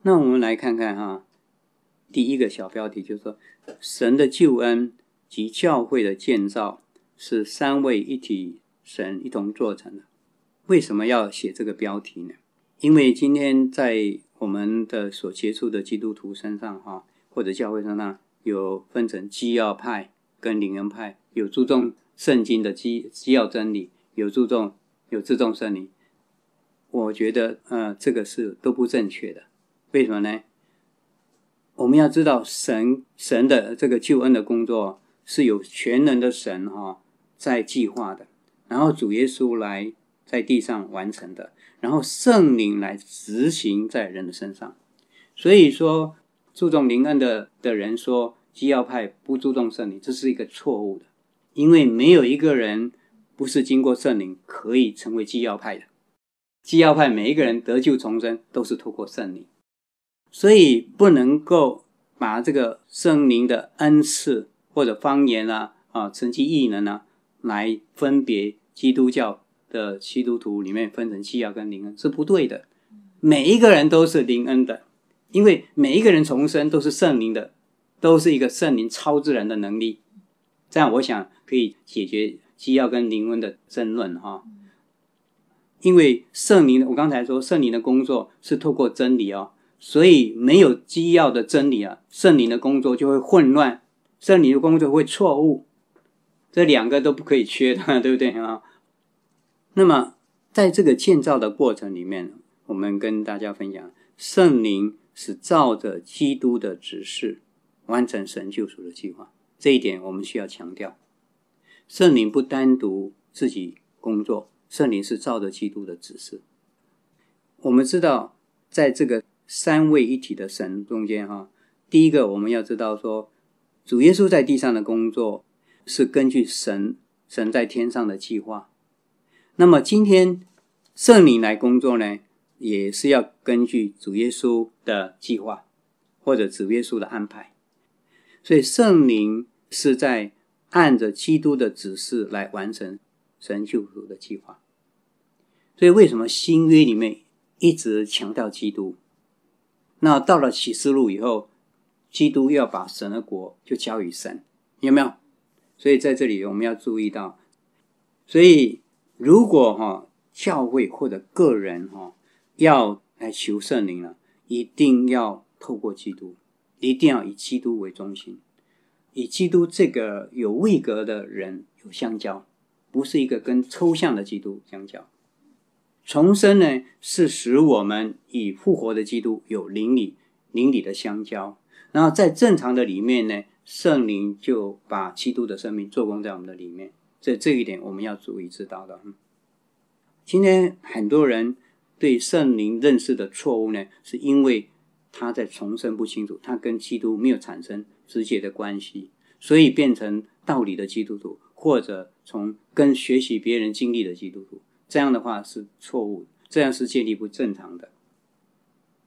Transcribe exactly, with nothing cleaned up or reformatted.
那我们来看看哈，第一个小标题就是说，神的救恩及教会的建造是三位一体神一同做成的。为什么要写这个标题呢？因为今天在我们的所接触的基督徒身上哈，或者教会身上，有分成基要派跟灵恩派，有注重圣经的基基要真理，有注重有注重圣灵。我觉得呃这个是都不正确的。为什么呢？我们要知道神神的这个救恩的工作是有全能的神哈在计划的，然后主耶稣来在地上完成的，然后圣灵来执行在人的身上。所以说注重灵恩的的人说基要派不注重圣灵，这是一个错误的，因为没有一个人不是经过圣灵可以成为基要派的。基要派每一个人得救重生都是透过圣灵，所以不能够把这个圣灵的恩赐或者方言啊、啊神迹异能啊来分别基督教的基督徒里面分成基要跟灵恩，是不对的。每一个人都是灵恩的，因为每一个人重生都是圣灵的，都是一个圣灵超自然的能力。这样我想可以解决基要跟灵恩的争论哈。因为圣灵，我刚才说圣灵的工作是透过真理哦，所以没有基要的真理啊，圣灵的工作就会混乱，圣灵的工作会错误，这两个都不可以缺的，对不对啊？那么在这个建造的过程里面，我们跟大家分享，圣灵是照着基督的指示完成神救赎的计划，这一点我们需要强调。圣灵不单独自己工作，圣灵是照着基督的指示。我们知道在这个三位一体的神中间哈，第一个我们要知道说，主耶稣在地上的工作是根据神神在天上的计划。那么今天圣灵来工作呢，也是要根据主耶稣的计划或者主耶稣的安排。所以圣灵是在按着基督的指示来完成神救赎的计划。所以为什么新约里面一直强调基督？那到了启示录以后，基督要把神的国就交予神，有没有？所以在这里我们要注意到，所以如果哈教会或者个人哈要来求圣灵了，一定要透过基督，一定要以基督为中心，以基督这个有位格的人有相交，不是一个跟抽象的基督相交。重生呢，是使我们以复活的基督有灵里灵里的相交，然后在正常的里面呢，圣灵就把基督的生命做工在我们的里面。这这一点我们要注意知道的。今天很多人对圣灵认识的错误呢，是因为他在重生不清楚，他跟基督没有产生直接的关系，所以变成道理的基督徒，或者从跟学习别人经历的基督徒，这样的话是错误，这样是建立不正常的。